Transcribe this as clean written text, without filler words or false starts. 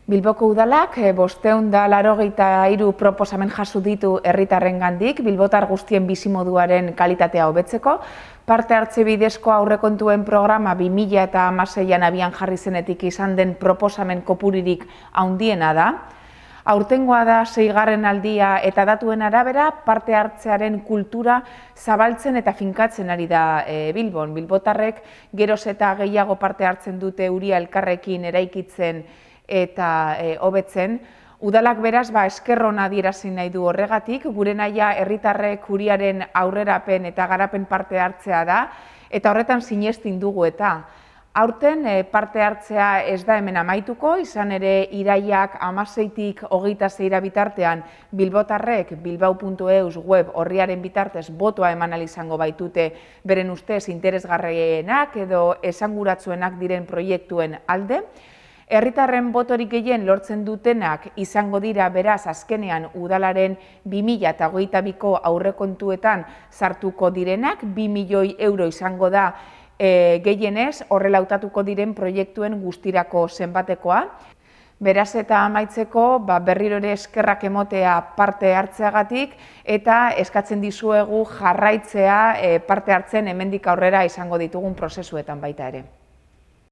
Bilboko udalak 583 proposamen jaso ditu herritarrengandik bilbotar guztien bizimoduaren kalitatea hobetzeko. Parte hartze bidezko aurrekontuen programa 2016an abian jarri zenetik izan den proposamen kopuririk handiena da. Aurtengoa da 6. aldia eta datuen arabera parte hartzearen kultura zabaltzen eta finkatzen ari da Bilbon. Bilbotarrek geroz eta gehiago parte hartzen dute uria elkarrekin eraikitzen eta hobetzen. Udalak beraz esker ona adierazi nahi du horregatik, gure nahia herritarrek uriaren aurrerapen eta garapen parte hartzea da, eta horretan sinestin dugu eta. Aurten parte hartzea ez da hemen amaituko, izan ere irailak 16tik 26 bitartean bilbotarrek bilbao.eus web orriaren bitartez botoa eman ahal izango baitute beren ustez interesgarrienak edo esanguratsuenak diren proiektuen alde. Herritarren botorik gehien lortzen dutenak izango dira beraz azkenean udalaren 2022ko aurrekontuetan sartuko direnak, 2 milioi euro izango da gehienez horrela hautatuko diren proiektuen guztirako zenbatekoa. Beraz eta amaitzeko berriro ere eskerrak emotea parte hartzeagatik eta eskatzen dizuegu jarraitzea parte hartzen hemendik aurrera izango ditugun prozesuetan baita ere.